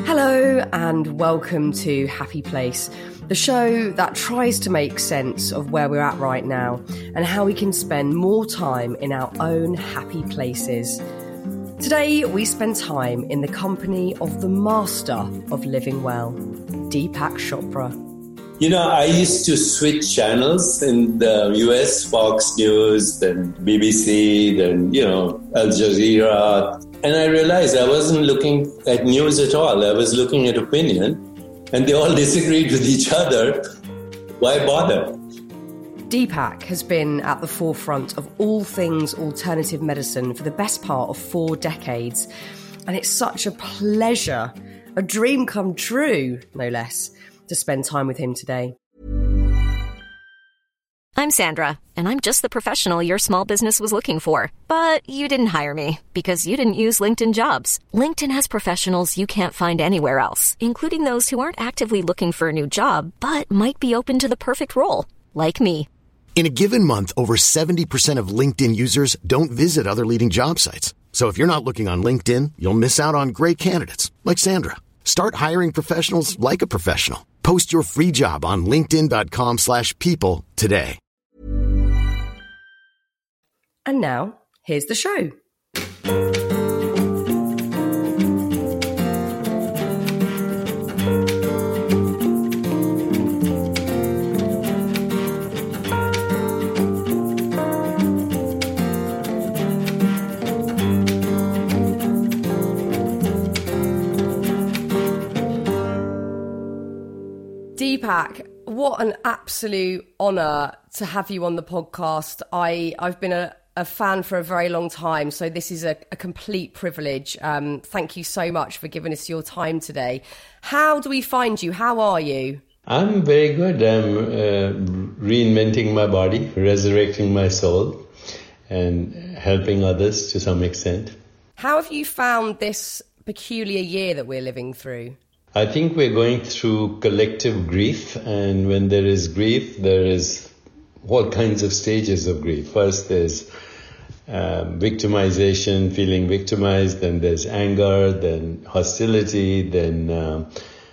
Hello and welcome to Happy Place, the show that tries to make sense of where we're at right now and how we can spend more time in our own happy places. Today we spend time in the company of the master of living well, Deepak Chopra. You know, I used to switch channels in the US, Fox News, then BBC, then, Al Jazeera. And I realized I wasn't looking at news at all. I was looking at opinion. And they all disagreed with each other. Why bother? Deepak has been at the forefront of all things alternative medicine for the best part of 4 decades. And it's such a pleasure, a dream come true, no less, to spend time with him today. I'm Sandra, and I'm just the professional your small business was looking for. But you didn't hire me because you didn't use LinkedIn Jobs. LinkedIn has professionals you can't find anywhere else, including those who aren't actively looking for a new job, but might be open to the perfect role, like me. In a given month, over 70% of LinkedIn users don't visit other leading job sites. So if you're not looking on LinkedIn, you'll miss out on great candidates, like Sandra. Start hiring professionals like a professional. Post your free job on linkedin.com/people today. And now, here's the show. Deepak, what an absolute honour to have you on the podcast. I've been a fan for a very long time, so this is a complete privilege. Thank you so much for giving us your time today. How do we find you? How are you? I'm very good. I'm reinventing my body, resurrecting my soul, and helping others to some extent. How have you found this peculiar year that we're living through? I think we're going through collective grief, and when there is grief, there is all kinds of stages of grief. First, there's victimization, feeling victimized, then there's anger, then hostility, then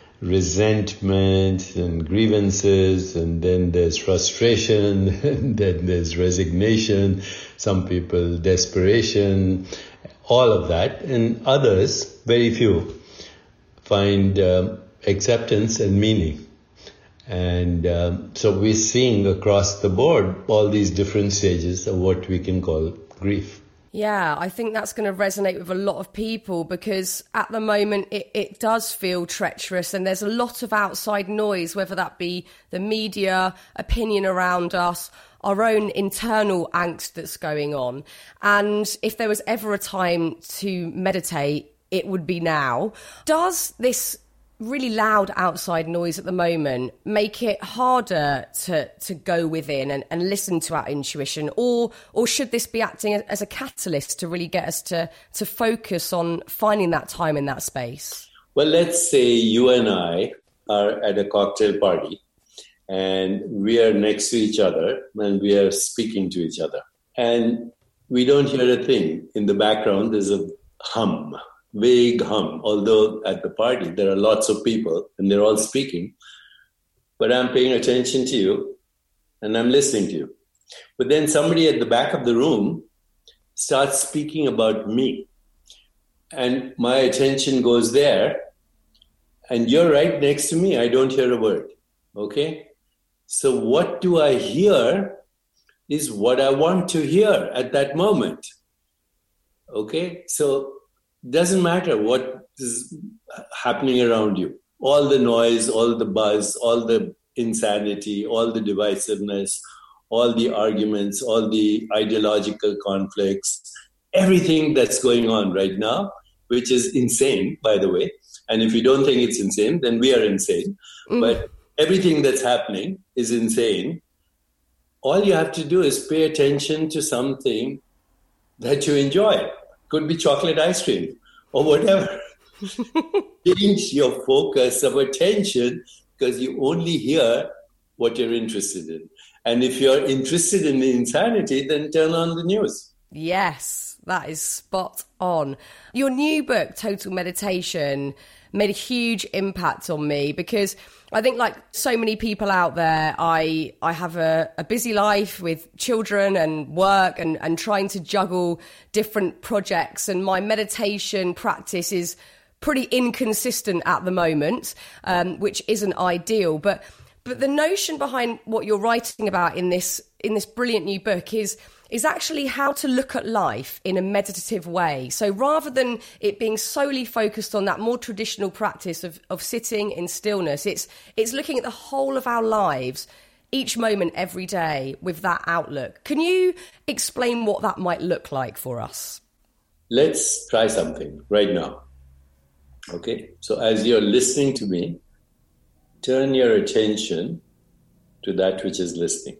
resentment and grievances, and then there's frustration, and then there's resignation, some people desperation, all of that, and others, very few, find acceptance and meaning. And so we're seeing across the board all these different stages of what we can call grief. Yeah, I think that's going to resonate with a lot of people because at the moment it does feel treacherous and there's a lot of outside noise, whether that be the media, opinion around us, our own internal angst that's going on. And if there was ever a time to meditate, it would be now. Does this really loud outside noise at the moment make it harder to go within and listen to our intuition, or should this be acting as a catalyst to really get us to focus on finding that time in that space? Well, let's say you and I are at a cocktail party and we are next to each other and we are speaking to each other and we don't hear a thing. In the background there's a hum, vague hum, although at the party there are lots of people and they're all speaking, but I'm paying attention to you and I'm listening to you. But then somebody at the back of the room starts speaking about me and my attention goes there and you're right next to me. I don't hear a word. Okay? So what do I hear is what I want to hear at that moment. Okay? So doesn't matter what is happening around you. All the noise, all the buzz, all the insanity, all the divisiveness, all the arguments, all the ideological conflicts, everything that's going on right now, which is insane, by the way. And if you don't think it's insane, then we are insane. But everything that's happening is insane. All you have to do is pay attention to something that you enjoy. Could be chocolate ice cream or whatever. Change your focus of attention because you only hear what you're interested in. And if you're interested in the insanity, then turn on the news. Yes, that is spot on. Your new book, Total Meditation, made a huge impact on me, because I think, like so many people out there, I have a busy life with children and work and trying to juggle different projects, and my meditation practice is pretty inconsistent at the moment, which isn't ideal. But the notion behind what you're writing about in this brilliant new book is actually how to look at life in a meditative way. So rather than it being solely focused on that more traditional practice of sitting in stillness, it's looking at the whole of our lives, each moment, every day, with that outlook. Can you explain what that might look like for us? Let's try something right now. Okay, so as you're listening to me, turn your attention to that which is listening.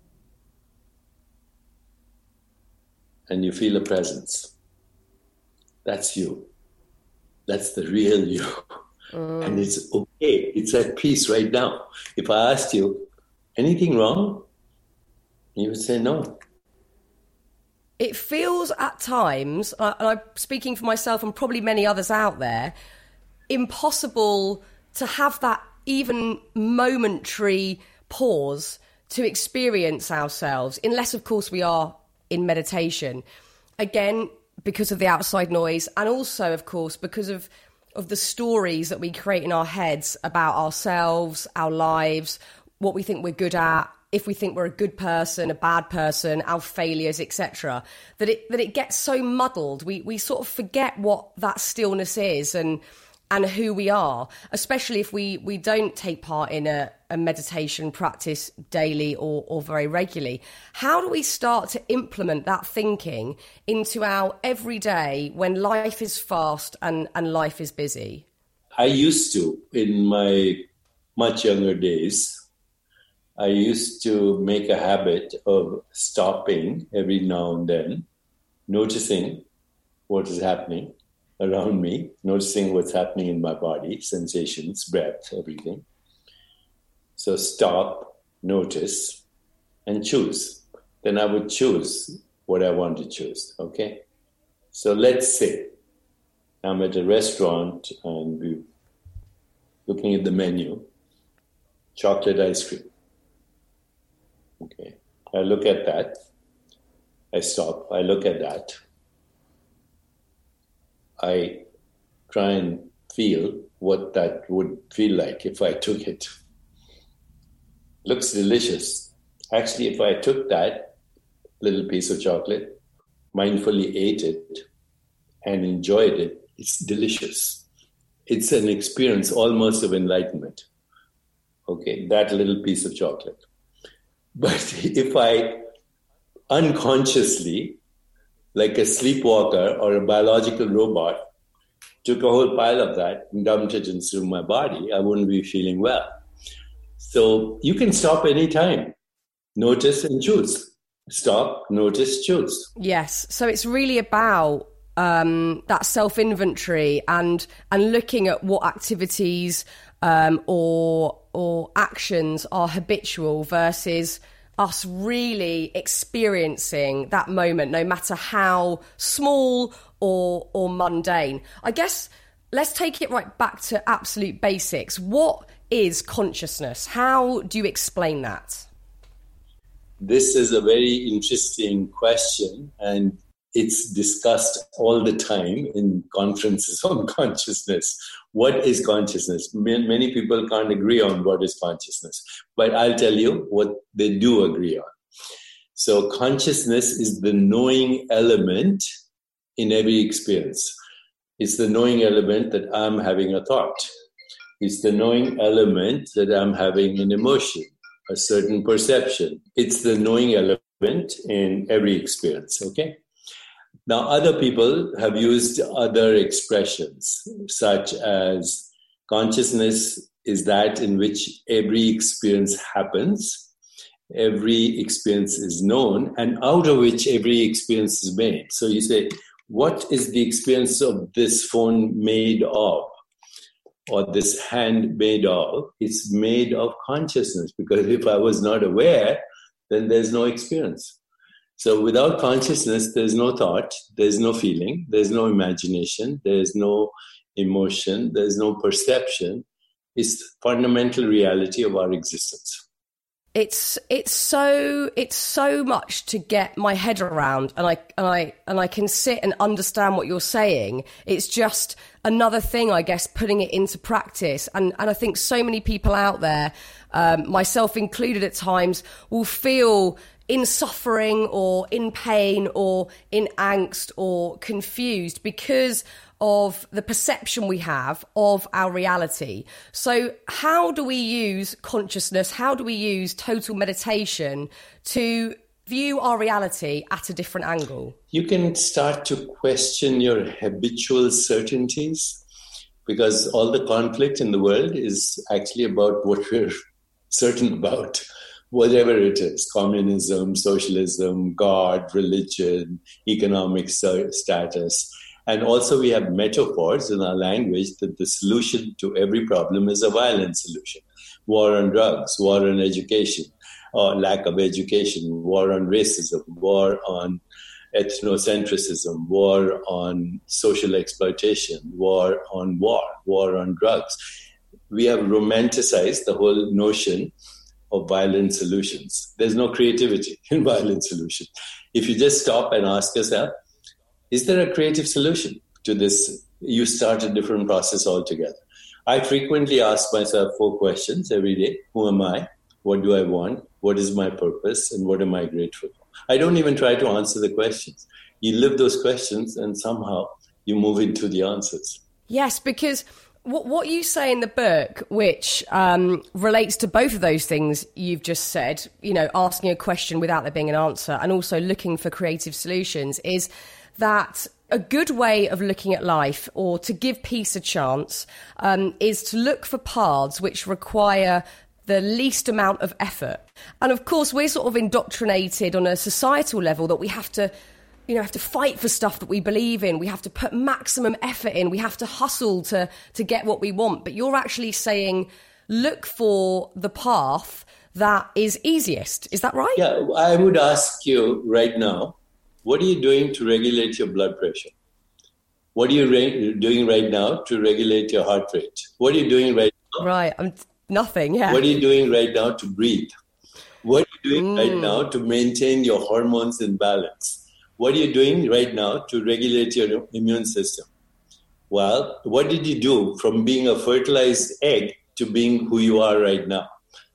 And you feel a presence. That's you. That's the real you. And it's okay. It's at peace right now. If I asked you, anything wrong? You would say no. It feels at times, and I'm speaking for myself and probably many others out there, impossible to have that even momentary pause to experience ourselves, unless, of course, we are in meditation. Again, because of the outside noise, and also, of course, because of the stories that we create in our heads about ourselves, our lives, what we think we're good at, if we think we're a good person, a bad person, our failures, etc., that it gets so muddled. We sort of forget what that stillness is and who we are, especially if we don't take part in a meditation practice daily or very regularly. How do we start to implement that thinking into our everyday when life is fast and life is busy? I used to, in my much younger days, I used to make a habit of stopping every now and then, noticing what is happening around me, noticing what's happening in my body, sensations, breath, everything. So stop, notice, and choose. Then I would choose what I want to choose, okay? So let's say I'm at a restaurant and we're looking at the menu, chocolate ice cream. Okay, I look at that, I stop, I look at that. I try and feel what that would feel like if I took it. Looks delicious. Actually, if I took that little piece of chocolate, mindfully ate it, and enjoyed it, it's delicious. It's an experience almost of enlightenment. Okay, that little piece of chocolate. But if I unconsciously, like a sleepwalker or a biological robot, took a whole pile of that and dumped it into my body, I wouldn't be feeling well. So you can stop anytime. Notice and choose. Stop, notice, choose. Yes. So it's really about that self-inventory and looking at what activities or actions are habitual versus us really experiencing that moment, no matter how small or mundane. I guess let's take it right back to absolute basics. What is consciousness? How do you explain that? This is a very interesting question, and it's discussed all the time in conferences on consciousness. What is consciousness? Many people can't agree on what is consciousness, but I'll tell you what they do agree on. So consciousness is the knowing element in every experience. It's the knowing element that I'm having a thought. It's the knowing element that I'm having an emotion, a certain perception. It's the knowing element in every experience, okay? Now, other people have used other expressions, such as consciousness is that in which every experience happens, every experience is known, and out of which every experience is made. So you say, what is the experience of this phone made of? Or this hand made of? It's made of consciousness, because if I was not aware, then there's no experience. So without consciousness, there's no thought, there's no feeling, there's no imagination, there's no emotion, there's no perception. It's the fundamental reality of our existence. It's so much to get my head around, and I can sit and understand what you're saying. It's just another thing, I guess, putting it into practice. And I think so many people out there, myself included at times, will feel in suffering or in pain or in angst or confused because of the perception we have of our reality. So how do we use consciousness? How do we use total meditation to view our reality at a different angle? You can start to question your habitual certainties, because all the conflict in the world is actually about what we're certain about. Whatever it is, communism, socialism, God, religion, economic status. And also we have metaphors in our language that the solution to every problem is a violent solution. War on drugs, war on education, or lack of education, war on racism, war on ethnocentrism, war on social exploitation, war on drugs. We have romanticized the whole notion of violent solutions. There's no creativity in violent solutions. If you just stop and ask yourself, is there a creative solution to this? You start a different process altogether. I frequently ask myself 4 questions every day. Who am I? What do I want? What is my purpose? And what am I grateful for? I don't even try to answer the questions. You live those questions and somehow you move into the answers. Yes, because what you say in the book, which relates to both of those things you've just said, asking a question without there being an answer and also looking for creative solutions, is that a good way of looking at life, or to give peace a chance, is to look for paths which require the least amount of effort. And of course, we're sort of indoctrinated on a societal level that we have to fight for stuff that we believe in. We have to put maximum effort in. We have to hustle to get what we want. But you're actually saying, look for the path that is easiest. Is that right? Yeah, I would ask you right now, what are you doing to regulate your blood pressure? What are you doing right now to regulate your heart rate? What are you doing right now? Right, nothing, yeah. What are you doing right now to breathe? What are you doing right now to maintain your hormones in balance? What are you doing right now to regulate your immune system? Well, what did you do from being a fertilized egg to being who you are right now?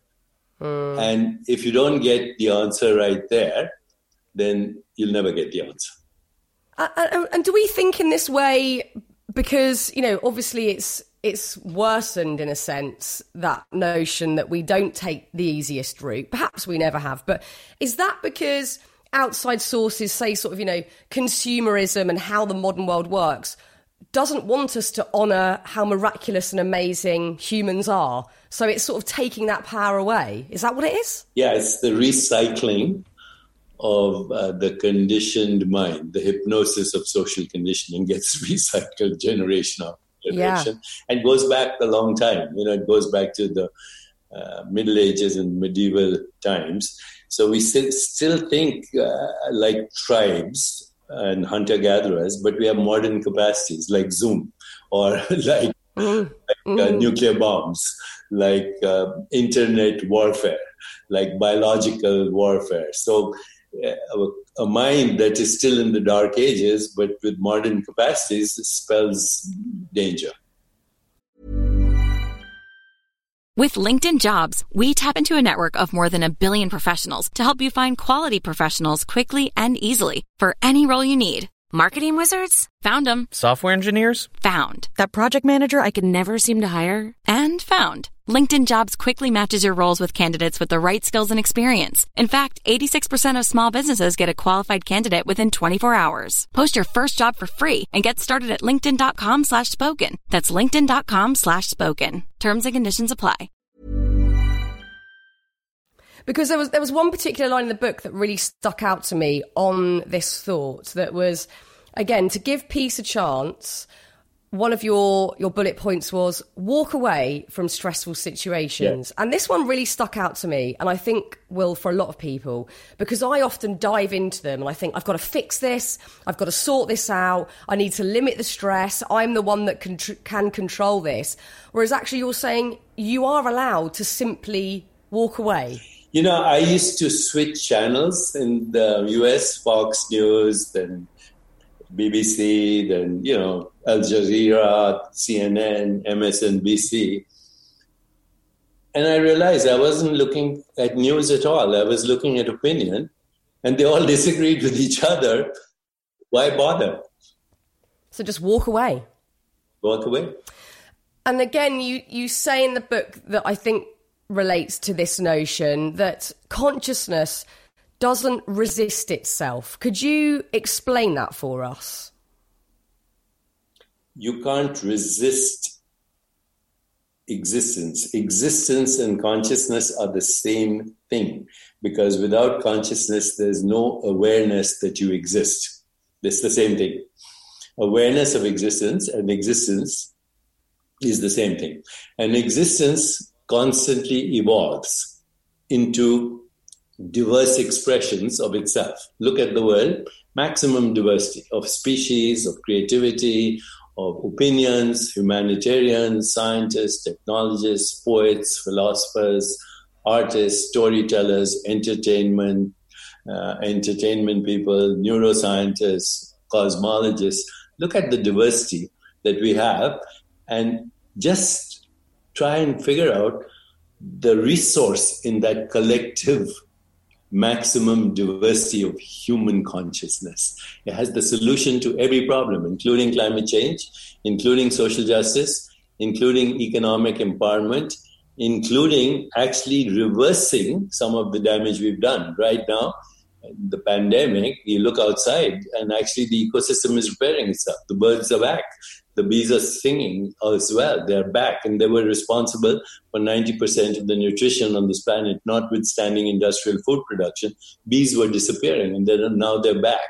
And if you don't get the answer right there, then you'll never get the answer. And do we think in this way because, obviously it's worsened in a sense, that notion that we don't take the easiest route. Perhaps we never have. But is that because outside sources say sort of, consumerism and how the modern world works doesn't want us to honour how miraculous and amazing humans are? So it's sort of taking that power away. Is that what it is? Yeah, it's the recycling of the conditioned mind. The hypnosis of social conditioning gets recycled generation after generation, and goes back a long time. It goes back to the Middle Ages and medieval times. So we still think like tribes and hunter-gatherers, but we have modern capacities like Zoom or like nuclear bombs, like internet warfare, like biological warfare. So a mind that is still in the dark ages, but with modern capacities, spells danger. With LinkedIn Jobs, we tap into a network of more than 1 billion professionals to help you find quality professionals quickly and easily for any role you need. Marketing wizards? Found them. Software engineers? Found. That project manager I could never seem to hire? And found. LinkedIn Jobs quickly matches your roles with candidates with the right skills and experience. In fact, 86% of small businesses get a qualified candidate within 24 hours. Post your first job for free and get started at linkedin.com/spoken. That's linkedin.com/spoken. Terms and conditions apply. Because there was one particular line in the book that really stuck out to me on this thought, that was, again, to give peace a chance, one of your bullet points was walk away from stressful situations. Yeah. And this one really stuck out to me, and I think will for a lot of people, because I often dive into them and I think, I've got to fix this, I've got to sort this out, I need to limit the stress, I'm the one that can control this. Whereas actually you're saying you are allowed to simply walk away. You know, I used to switch channels in the US, Fox News, then BBC, then, you know, Al Jazeera, CNN, MSNBC. And I realized I wasn't looking at news at all. I was looking at opinion, and they all disagreed with each other. Why bother? So just walk away. Walk away. And again, you say in the book that I think relates to this notion that consciousness doesn't resist itself. Could you explain that for us? You can't resist existence. Existence and consciousness are the same thing, because without consciousness, there's no awareness that you exist. It's the same thing. Awareness of existence and existence is the same thing. And existence constantly evolves into diverse expressions of itself. Look at the world, maximum diversity of species, of creativity, of opinions, humanitarians, scientists, technologists, poets, philosophers, artists, storytellers, entertainment people, neuroscientists, cosmologists. Look at the diversity that we have and just try and figure out the resource in that collective maximum diversity of human consciousness. It has the solution to every problem, including climate change, including social justice, including economic empowerment, including actually reversing some of the damage we've done. Right now, the pandemic, you look outside and actually the ecosystem is repairing itself. The birds are back. The bees are singing as well. They're back, and they were responsible for 90% of the nutrition on this planet, notwithstanding industrial food production. Bees were disappearing, and now they're back.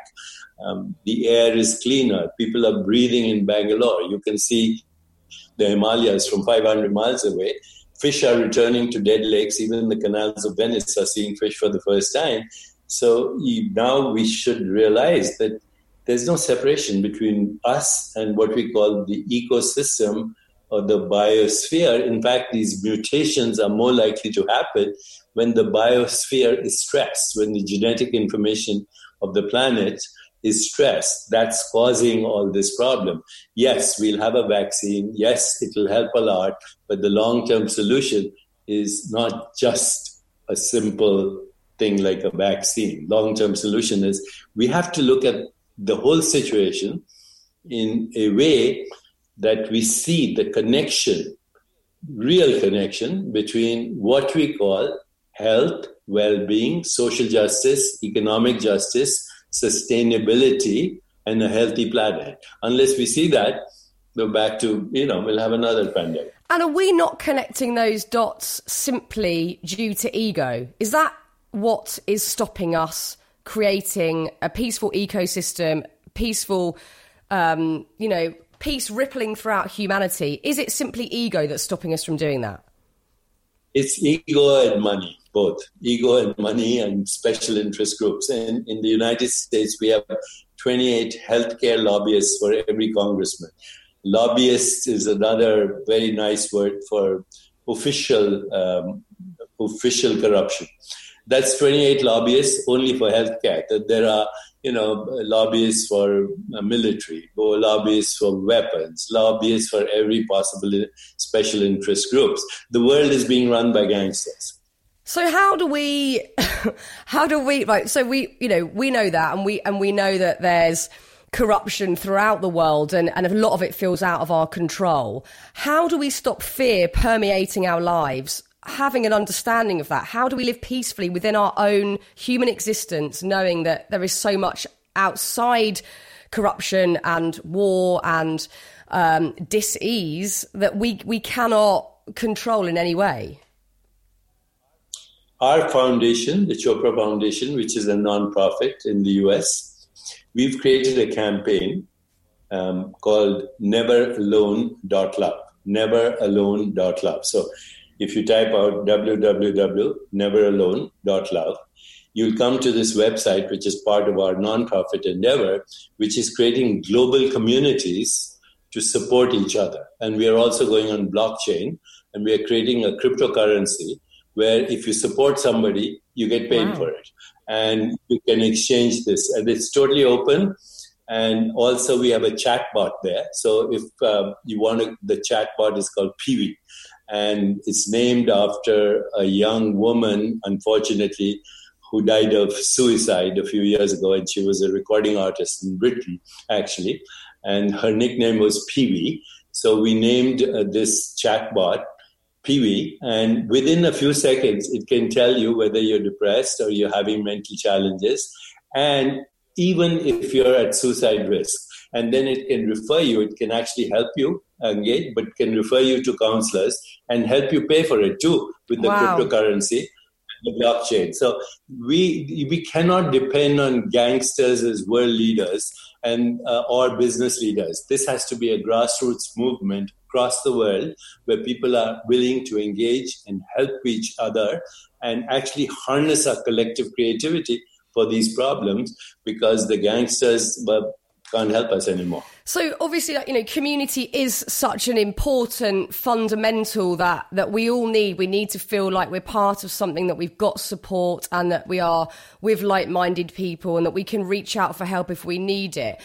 The air is cleaner. People are breathing in Bangalore. You can see the Himalayas from 500 miles away. Fish are returning to dead lakes. Even the canals of Venice are seeing fish for the first time. So now we should realize that there's no separation between us and what we call the ecosystem or the biosphere. In fact, these mutations are more likely to happen when the biosphere is stressed, when the genetic information of the planet is stressed. That's causing all this problem. Yes, we'll have a vaccine. Yes, it will help a lot. But the long-term solution is not just a simple thing like a vaccine. Long-term solution is we have to look at the whole situation in a way that we see the connection, real connection between what we call health, well-being, social justice, economic justice, sustainability, and a healthy planet. Unless we see that, go back to, we'll have another pandemic. And are we not connecting those dots simply due to ego? Is that what is stopping us creating a peaceful ecosystem, peaceful, peace rippling throughout humanity? Is it simply ego that's stopping us from doing that? It's ego and money, both. Ego and money and special interest groups. And in the United States, we have 28 healthcare lobbyists for every congressman. Lobbyist is another very nice word for official corruption. That's 28 lobbyists only for healthcare. There are, lobbyists for military, or lobbyists for weapons, lobbyists for every possible special interest groups. The world is being run by gangsters. So how do we, right? So we know that, and we know that there's corruption throughout the world, and a lot of it feels out of our control. How do we stop fear permeating our lives? Having an understanding of that, how do we live peacefully within our own human existence, knowing that there is so much outside corruption and war and dis-ease that we cannot control in any way? Our foundation, the Chopra Foundation, which is a non-profit in the US, we've created a campaign called neveralone.love. Neveralone.love. So if you type out www.neveralone.love, you'll come to this website, which is part of our nonprofit endeavor, which is creating global communities to support each other. And we are also going on blockchain, and we are creating a cryptocurrency where if you support somebody, you get paid for it. And you can exchange this. And it's totally open. And also we have a chat bot there. So if you want to, the chat bot is called Peewee. And it's named after a young woman, unfortunately, who died of suicide a few years ago. And she was a recording artist in Britain, actually. And her nickname was Peewee. So we named this chatbot Peewee. And within a few seconds, it can tell you whether you're depressed or you're having mental challenges. And even if you're at suicide risk. And then it can refer you. It can actually help you engage, but can refer you to counselors and help you pay for it too with the cryptocurrency. The blockchain. So we cannot depend on gangsters as world leaders and or business leaders. This has to be a grassroots movement across the world where people are willing to engage and help each other and actually harness our collective creativity for these problems, because the gangsters can't help us anymore. So obviously, community is such an important fundamental that we all need. We need to feel like we're part of something, that we've got support and that we are with like-minded people and that we can reach out for help if we need it.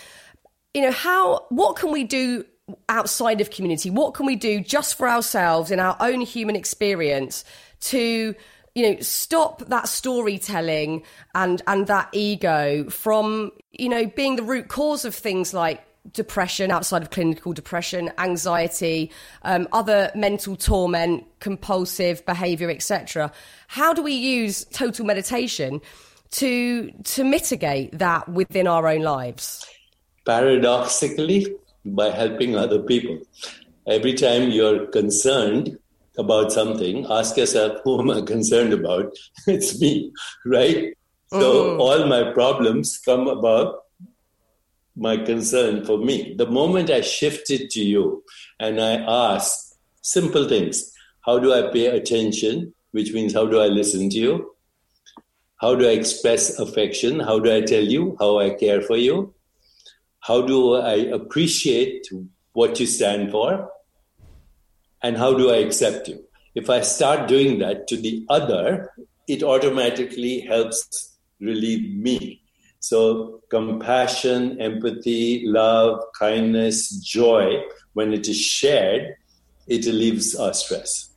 What can we do outside of community? What can we do just for ourselves in our own human experience to stop that storytelling and that ego from, being the root cause of things like depression, outside of clinical depression, anxiety, other mental torment, compulsive behavior, etc. How do we use total meditation to mitigate that within our own lives? Paradoxically, by helping other people. Every time you're concerned about something, ask yourself, who am I concerned about? It's me, right? So all my problems come about my concern for me. The moment I shift it to you and I ask simple things, how do I pay attention? Which means, how do I listen to you? How do I express affection? How do I tell you how I care for you? How do I appreciate what you stand for? And how do I accept you? If I start doing that to the other, it automatically helps relieve me. So compassion, empathy, love, kindness, joy, when it is shared, it relieves our stress.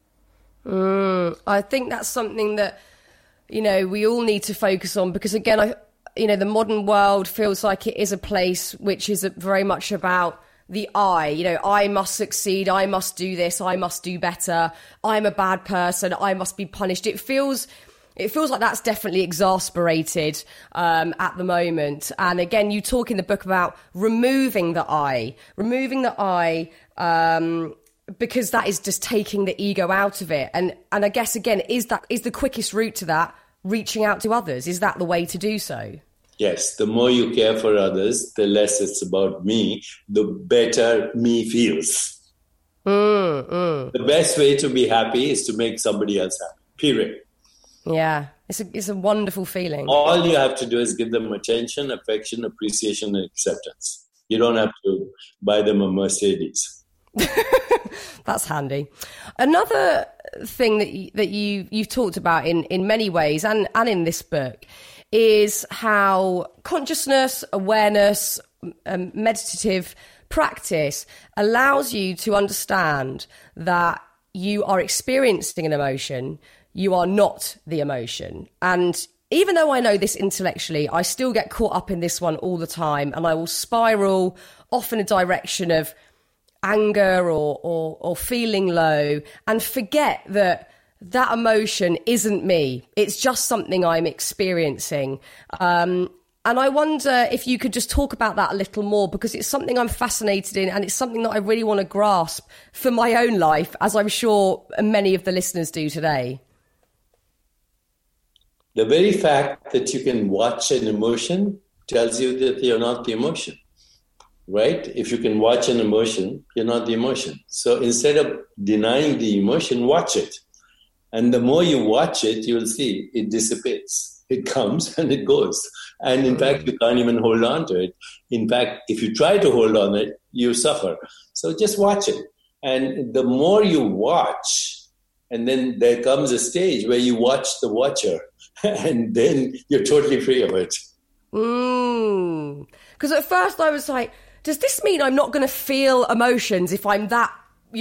I think that's something that, we all need to focus on, because again, the modern world feels like it is a place which is very much about the I. I must succeed, I must do this, I must do better, I'm a bad person, I must be punished. It feels like that's definitely exasperated at the moment. And again, you talk in the book about removing the I, because that is just taking the ego out of it. And I guess, again, is the quickest route to that reaching out to others? Is that the way to do so? Yes, the more you care for others, the less it's about me, the better me feels. The best way to be happy is to make somebody else happy, period. Yeah, it's a wonderful feeling. All you have to do is give them attention, affection, appreciation, and acceptance. You don't have to buy them a Mercedes. That's handy. Another thing that you've talked about in many ways and in this book is how consciousness, awareness, meditative practice allows you to understand that you are experiencing an emotion, you are not the emotion. And even though I know this intellectually, I still get caught up in this one all the time, and I will spiral off in a direction of anger or feeling low and forget that emotion isn't me. It's just something I'm experiencing. And I wonder if you could just talk about that a little more, because it's something I'm fascinated in, and it's something that I really want to grasp for my own life, as I'm sure many of the listeners do today. The very fact that you can watch an emotion tells you that you're not the emotion. right? If you can watch an emotion, you're not the emotion. So instead of denying the emotion, watch it. And the more you watch it, you'll see it dissipates. It comes and it goes. And in fact, you can't even hold on to it. In fact, if you try to hold on it, you suffer. So just watch it. And the more you watch, and then there comes a stage where you watch the watcher, and then you're totally free of it. Because at first I was like, does this mean I'm not going to feel emotions if I'm that,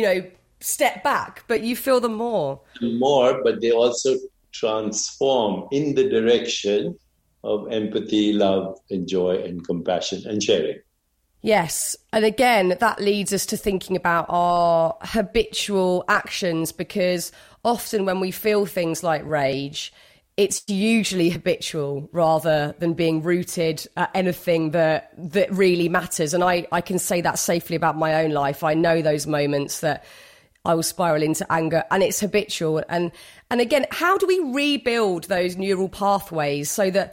step back? But you feel them more. More, but they also transform in the direction of empathy, love, and joy, and compassion, and sharing. Yes. And again, that leads us to thinking about our habitual actions, because often when we feel things like rage, it's usually habitual rather than being rooted at anything that really matters. And I can say that safely about my own life. I know those moments that I will spiral into anger, and it's habitual. And again, how do we rebuild those neural pathways so that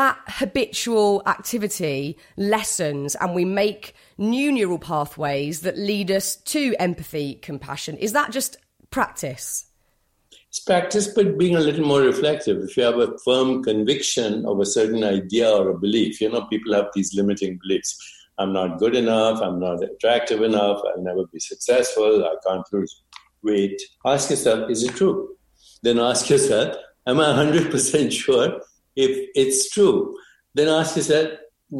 habitual activity lessens and we make new neural pathways that lead us to empathy, compassion? Is that just practice? It's practice, but being a little more reflective. If you have a firm conviction of a certain idea or a belief, people have these limiting beliefs. I'm not good enough. I'm not attractive enough. I'll never be successful. I can't lose weight. Ask yourself, is it true? Then ask yourself, am I 100% sure? If it's true, then ask yourself,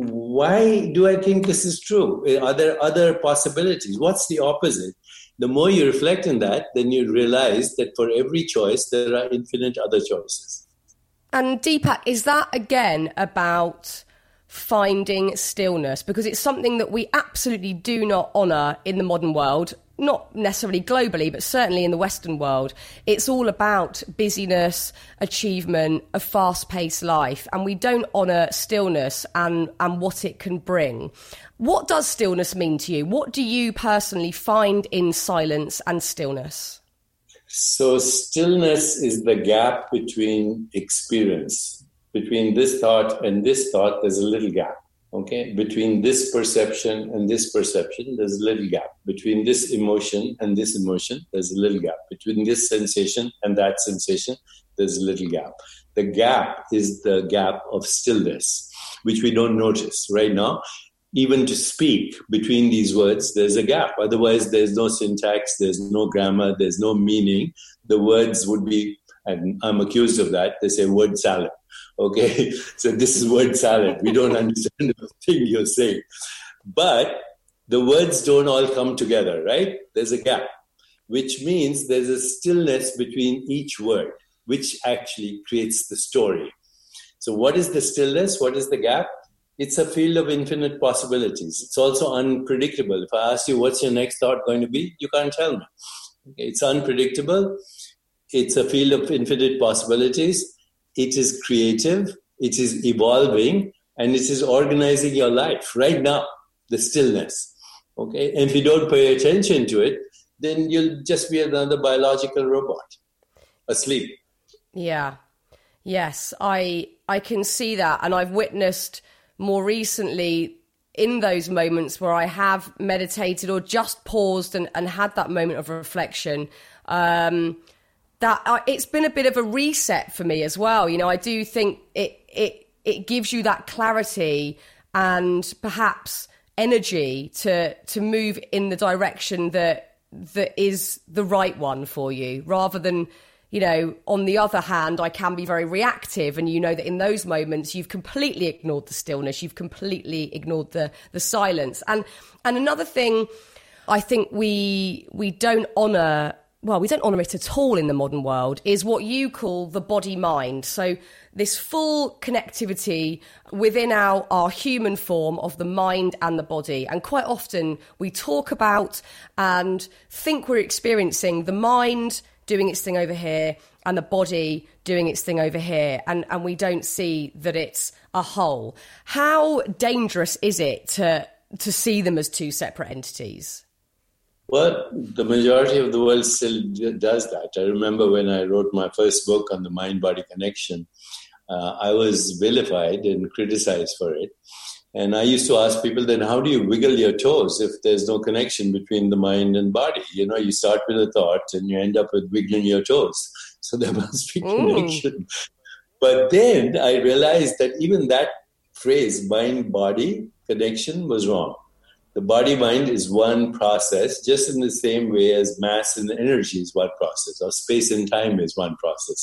why do I think this is true? Are there other possibilities? What's the opposite? The more you reflect on that, then you realize that for every choice, there are infinite other choices. And Deepak, is that again about finding stillness? Because it's something that we absolutely do not honour in the modern world. Not necessarily globally, but certainly in the Western world. It's all about busyness, achievement, a fast-paced life, and we don't honour stillness and what it can bring. What does stillness mean to you? What do you personally find in silence and stillness? So stillness is the gap between experience. Between this thought and this thought, there's a little gap. Okay, between this perception and this perception, there's a little gap. Between this emotion and this emotion, there's a little gap. Between this sensation and that sensation, there's a little gap. The gap is the gap of stillness, which we don't notice right now. Even to speak between these words, there's a gap. Otherwise, there's no syntax, there's no grammar, there's no meaning. The words would be, and I'm accused of that, they say word salad. Okay, so this is word salad. We don't understand the thing you're saying. But the words don't all come together, right? There's a gap, which means there's a stillness between each word, which actually creates the story. So what is the stillness? What is the gap? It's a field of infinite possibilities. It's also unpredictable. If I ask you, what's your next thought going to be? You can't tell me. Okay, it's unpredictable. It's a field of infinite possibilities. It is creative, it is evolving, and it is organizing your life right now, the stillness. Okay, and if you don't pay attention to it, then you'll just be another biological robot, asleep. Yeah, yes, I can see that, and I've witnessed more recently in those moments where I have meditated or just paused and had that moment of reflection. That it's been a bit of a reset for me as well. I do think it gives you that clarity and perhaps energy to move in the direction that is the right one for you, rather than, on the other hand, I can be very reactive, and that in those moments you've completely ignored the stillness, you've completely ignored the silence. And another thing I think we don't honour, we don't honour it at all in the modern world, is what you call the body-mind. So this full connectivity within our human form of the mind and the body. And quite often we talk about and think we're experiencing the mind doing its thing over here and the body doing its thing over here. And we don't see that it's a whole. How dangerous is it to see them as two separate entities? Well, the majority of the world still does that. I remember when I wrote my first book on the mind-body connection, I was vilified and criticized for it And I used to ask people, then how do you wiggle your toes if there's no connection between the mind and body? You start with a thought and you end up with wiggling your toes. So there must be connection. But then I realized that even that phrase, mind-body connection, was wrong. The body-mind is one process, just in the same way as mass and energy is one process, or space and time is one process,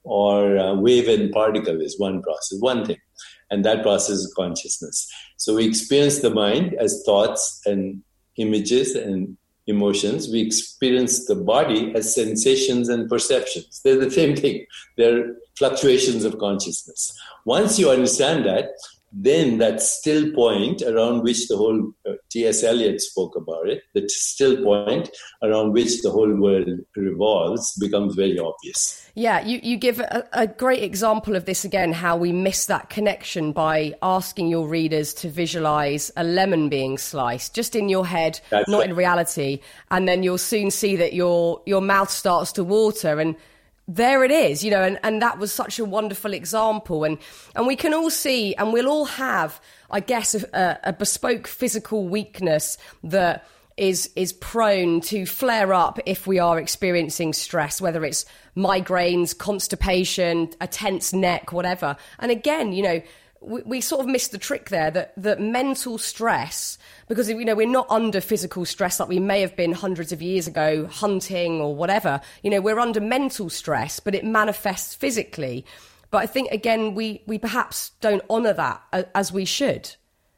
or wave and particle is one process, one thing. And that process is consciousness. So we experience the mind as thoughts and images and emotions. We experience the body as sensations and perceptions. They're the same thing. They're fluctuations of consciousness. Once you understand that, then that still point around which the whole, T.S. Eliot spoke about it, the still point around which the whole world revolves becomes very obvious. Yeah, you give a great example of this again, how we miss that connection by asking your readers to visualize a lemon being sliced just in your head, not right. In reality. And then you'll soon see that your mouth starts to water, and there it is, and that was such a wonderful example. And we can all see, and we'll all have, I guess, a bespoke physical weakness that is prone to flare up if we are experiencing stress, whether it's migraines, constipation, a tense neck, whatever. And again, we sort of missed the trick there, that mental stress, because we're not under physical stress like we may have been hundreds of years ago, hunting or whatever. We're under mental stress, but it manifests physically. But I think, again, we perhaps don't honour that as we should.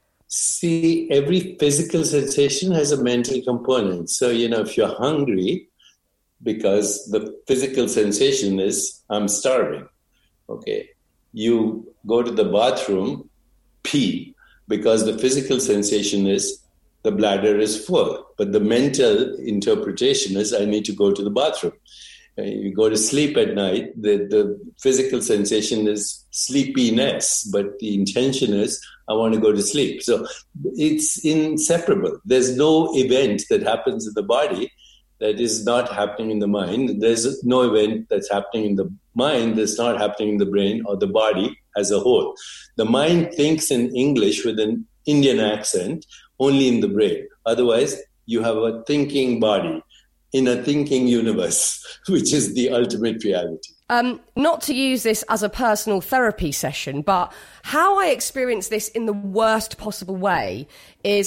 See, every physical sensation has a mental component. So, if you're hungry, because the physical sensation is, I'm starving, okay, you go to the bathroom, pee, because the physical sensation is the bladder is full. But the mental interpretation is, I need to go to the bathroom. You go to sleep at night, the physical sensation is sleepiness, but the intention is, I want to go to sleep. So it's inseparable. There's no event that happens in the body that is not happening in the mind. There's no event that's happening in the mind that's not happening in the brain or the body as a whole. The mind thinks in English with an Indian accent only in the brain. Otherwise, you have a thinking body in a thinking universe, which is the ultimate reality. Not to use this as a personal therapy session, but how I experience this in the worst possible way is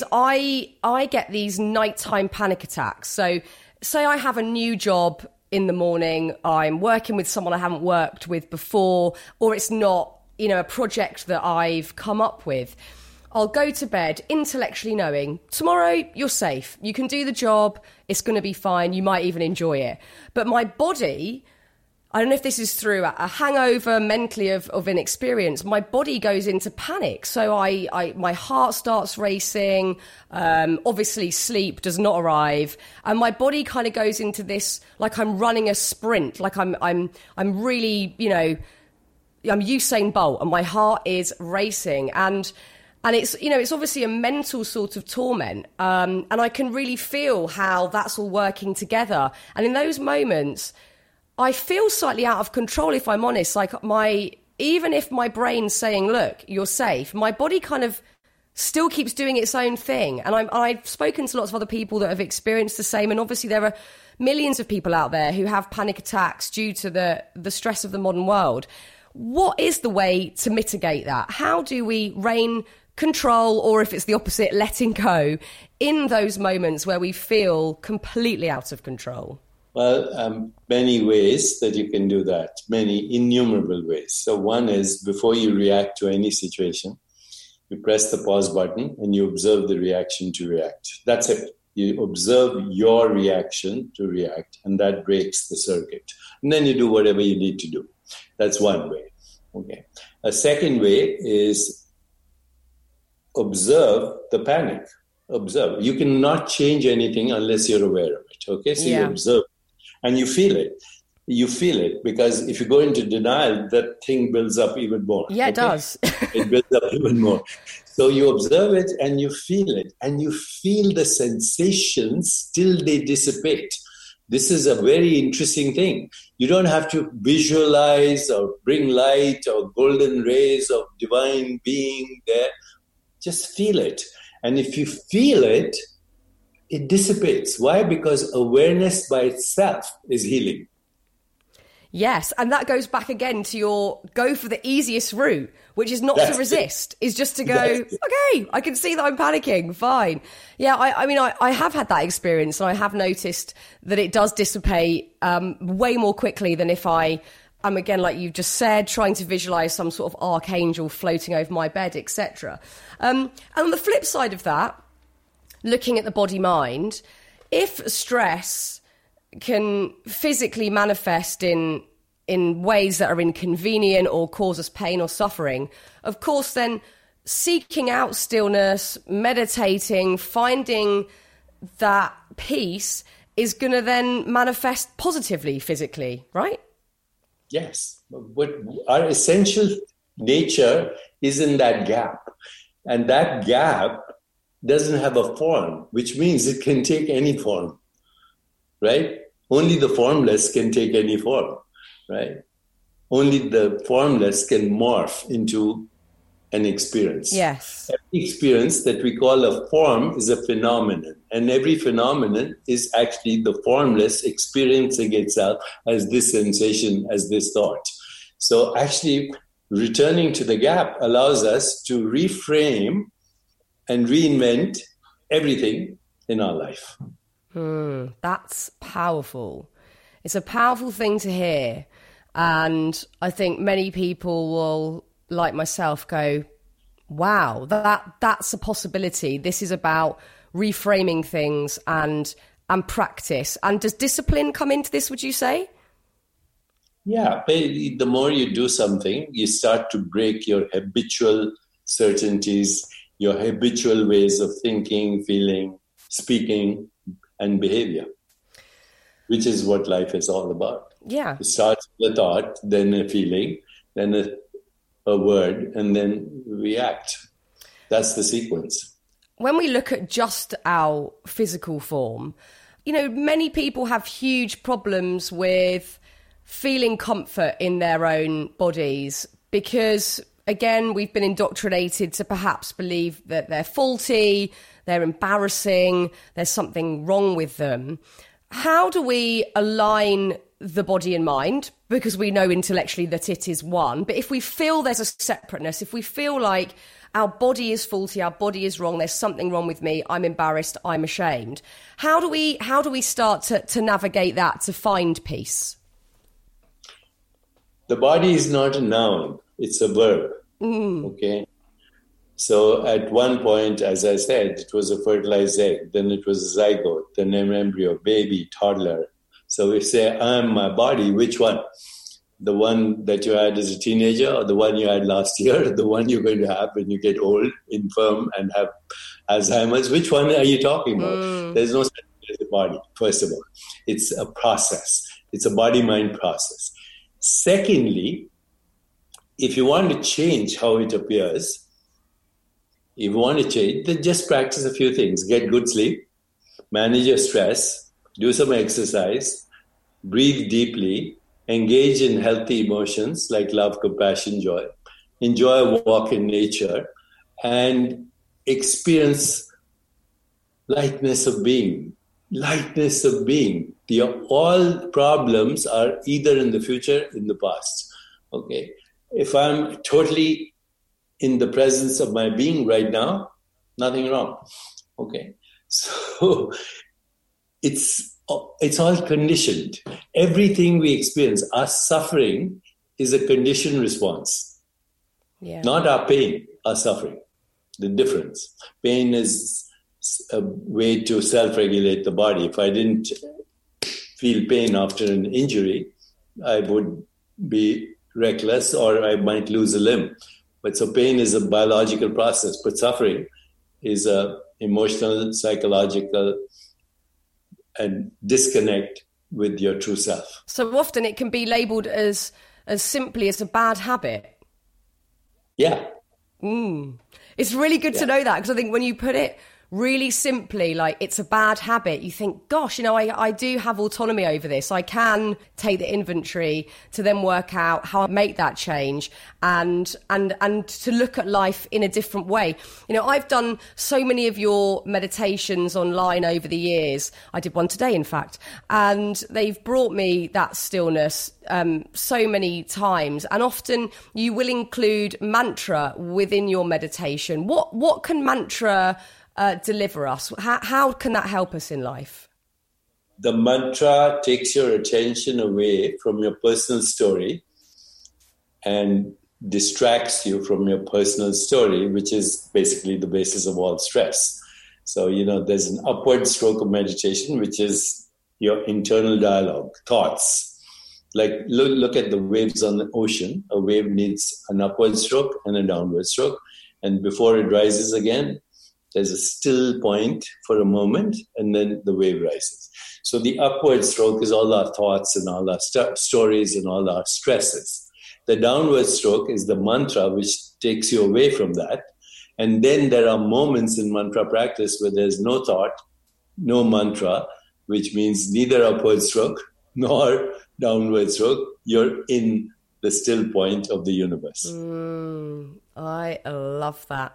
I get these nighttime panic attacks. So say I have a new job in the morning, I'm working with someone I haven't worked with before, or it's not, a project that I've come up with. I'll go to bed intellectually knowing tomorrow you're safe. You can do the job. It's going to be fine. You might even enjoy it. But my body, I don't know if this is through a hangover mentally of inexperience, my body goes into panic. So my heart starts racing. Obviously sleep does not arrive. And my body kind of goes into this, like I'm running a sprint, like I'm really, I'm Usain Bolt and my heart is racing. And it's, it's obviously a mental sort of torment. And I can really feel how that's all working together. And in those moments, I feel slightly out of control, if I'm honest. Like even if my brain's saying, look, you're safe, my body kind of still keeps doing its own thing. And I've spoken to lots of other people that have experienced the same. And obviously there are millions of people out there who have panic attacks due to the stress of the modern world. What is the way to mitigate that? How do we rein control, or if it's the opposite, letting go, in those moments where we feel completely out of control? Well, many ways that you can do that, many innumerable ways. So one is, before you react to any situation, you press the pause button and you observe the reaction to react. That's it. You observe your reaction to react, and that breaks the circuit. And then you do whatever you need to do. That's one way. Okay. A second way is observe the panic. Observe. You cannot change anything unless you're aware of it. Okay. So you observe and you feel it. You feel it, because if you go into denial, that thing builds up even more. Yeah, it does. It builds up even more. So you observe it and you feel it, and you feel the sensations till they dissipate. This is a very interesting thing. You don't have to visualize or bring light or golden rays of divine being there. Just feel it. And if you feel it, it dissipates. Why? Because awareness by itself is healing. Yes, and that goes back again to your go for the easiest route, which is not to resist, is just to go, okay, I can see that I'm panicking, fine. Yeah, I have had that experience, and I have noticed that it does dissipate way more quickly than if I am, again, like you've just said, trying to visualise some sort of archangel floating over my bed, etc. And on the flip side of that, looking at the body-mind, if stress can physically manifest in ways that are inconvenient or cause us pain or suffering, of course, then seeking out stillness, meditating, finding that peace is going to then manifest positively physically, right? Yes. But our essential nature is in that gap. And that gap doesn't have a form, which means it can take any form, right? Only the formless can take any form, right? Only the formless can morph into an experience. Yes. Every experience that we call a form is a phenomenon. And every phenomenon is actually the formless experiencing itself as this sensation, as this thought. So actually, returning to the gap allows us to reframe and reinvent everything in our life. That's powerful. It's a powerful thing to hear. And I think many people will, like myself, go, wow, that's a possibility. This is about reframing things and practice. And does discipline come into this, would you say? Yeah, the more you do something, you start to break your habitual certainties, your habitual ways of thinking, feeling, speaking, and behavior, which is what life is all about. Yeah. It starts with a thought, then a feeling, then a word, and then we act. That's the sequence. When we look at just our physical form, many people have huge problems with feeling comfort in their own bodies because, again, we've been indoctrinated to perhaps believe that they're faulty, they're embarrassing, there's something wrong with them. How do we align the body and mind? Because we know intellectually that it is one. But if we feel there's a separateness, if we feel like our body is faulty, our body is wrong, there's something wrong with me, I'm embarrassed, I'm ashamed, how do we start to navigate that, to find peace? The body is not a noun, it's a verb. Okay? So at one point, as I said, it was a fertilized egg, then it was a zygote, then an embryo, baby, toddler. So we say, I'm my body, which one? The one that you had as a teenager, or the one you had last year, the one you're going to have when you get old, infirm, and have Alzheimer's? Which one are you talking about? There's no such thing as a body, first of all. It's a process. It's a body-mind process. Secondly, if you want to change how it appears, if you want to change, then just practice a few things. Get good sleep, manage your stress, do some exercise, breathe deeply, engage in healthy emotions like love, compassion, joy, enjoy a walk in nature, and experience lightness of being. Lightness of being. All problems are either in the future, in the past. Okay. If I'm totally in the presence of my being right now, nothing wrong. Okay. So it's all conditioned. Everything we experience, our suffering is a conditioned response. Yeah. Not our pain, our suffering. The difference. Pain is a way to self-regulate the body. If I didn't feel pain after an injury, I would be reckless or I might lose a limb. But so pain is a biological process, but suffering is a emotional, psychological, and disconnect with your true self. So often it can be labelled as simply as a bad habit. Yeah. It's really good to know that, because I think when you put it really simply, like, it's a bad habit, you think, gosh, I do have autonomy over this. I can take the inventory to then work out how I make that change and to look at life in a different way. I've done so many of your meditations online over the years. I did one today, in fact, and they've brought me that stillness so many times. And often you will include mantra within your meditation. What can mantra deliver us? How can that help us in life? The mantra takes your attention away from your personal story and distracts you from your personal story, which is basically the basis of all stress. So, there's an upward stroke of meditation, which is your internal dialogue, thoughts. Like, look at the waves on the ocean. A wave needs an upward stroke and a downward stroke. And before it rises again, there's a still point for a moment, and then the wave rises. So the upward stroke is all our thoughts and all our stories and all our stresses. The downward stroke is the mantra, which takes you away from that. And then there are moments in mantra practice where there's no thought, no mantra, which means neither upward stroke nor downward stroke. You're in the still point of the universe. I love that.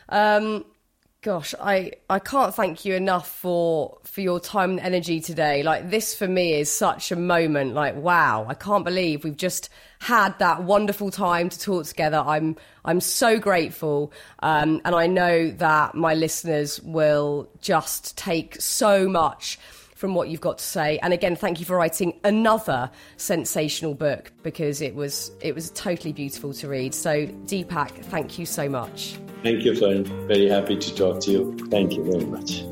Gosh, I can't thank you enough for your time and energy today. Like, this for me is such a moment. Like, wow, I can't believe we've just had that wonderful time to talk together. I'm so grateful. And I know that my listeners will just take so much from what you've got to say. And again, thank you for writing another sensational book, because it was totally beautiful to read. So Deepak, thank you so much. Thank you, Fern. Very happy to talk to you. Thank you very much.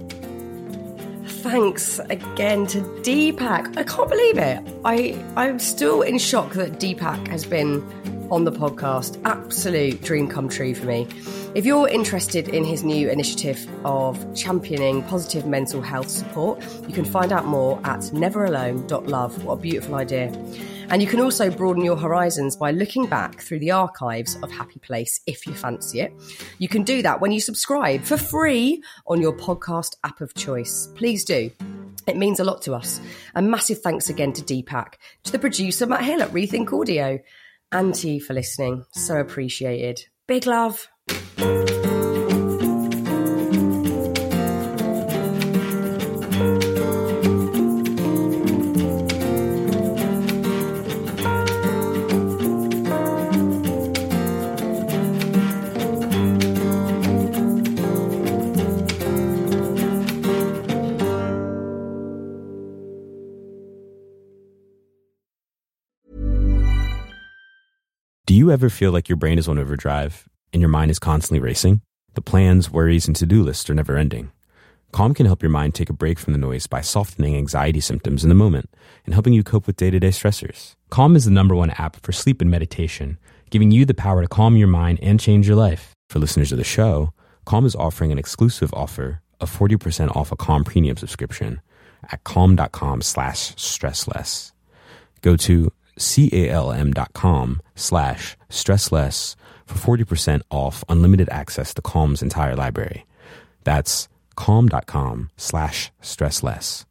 Thanks again to Deepak. I can't believe it. I'm still in shock that Deepak has been on the podcast. Absolute dream come true for me. If you're interested in his new initiative of championing positive mental health support, you can find out more at neveralone.love. What a beautiful idea. And you can also broaden your horizons by looking back through the archives of Happy Place if you fancy it. You can do that when you subscribe for free on your podcast app of choice. Please do. It means a lot to us. And massive thanks again to Deepak, to the producer Matt Hill at Rethink Audio, and to you for listening. So appreciated. Big love. Do you ever feel like your brain is on overdrive and your mind is constantly racing? The plans, worries, and to-do lists are never ending. Calm can help your mind take a break from the noise by softening anxiety symptoms in the moment and helping you cope with day-to-day stressors. Calm is the #1 app for sleep and meditation, giving you the power to calm your mind and change your life. For listeners of the show, Calm is offering an exclusive offer of 40% off a Calm premium subscription at calm.com/stressless. Go to calm.com/stressless for 40% off unlimited access to Calm's entire library. That's calm.com/stressless.